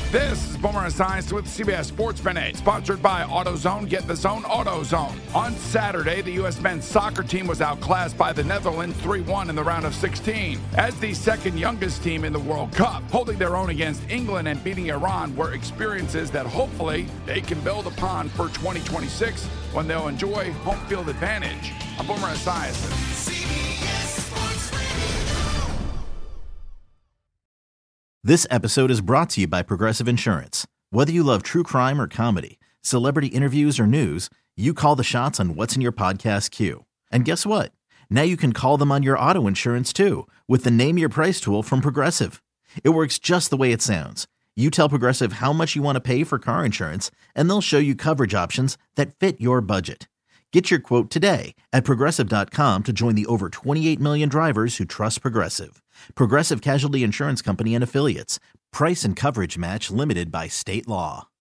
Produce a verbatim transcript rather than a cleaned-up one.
This is Boomer Esiason with C B S Sports Minute, sponsored by AutoZone. Get the zone, AutoZone. On Saturday, the U S men's soccer team was outclassed by the Netherlands three one in the round of sixteen. As the second youngest team in the World Cup, holding their own against England and beating Iran were experiences that hopefully they can build upon for twenty twenty-six when they'll enjoy home field advantage. I'm Boomer Esiason. This episode is brought to you by Progressive Insurance. Whether you love true crime or comedy, celebrity interviews or news, you call the shots on what's in your podcast queue. And guess what? Now you can call them on your auto insurance too with the Name Your Price tool from Progressive. It works just the way it sounds. You tell Progressive how much you want to pay for car insurance, and they'll show you coverage options that fit your budget. Get your quote today at Progressive dot com to join the over twenty-eight million drivers who trust Progressive. Progressive Casualty Insurance Company and Affiliates. Price and coverage match limited by state law.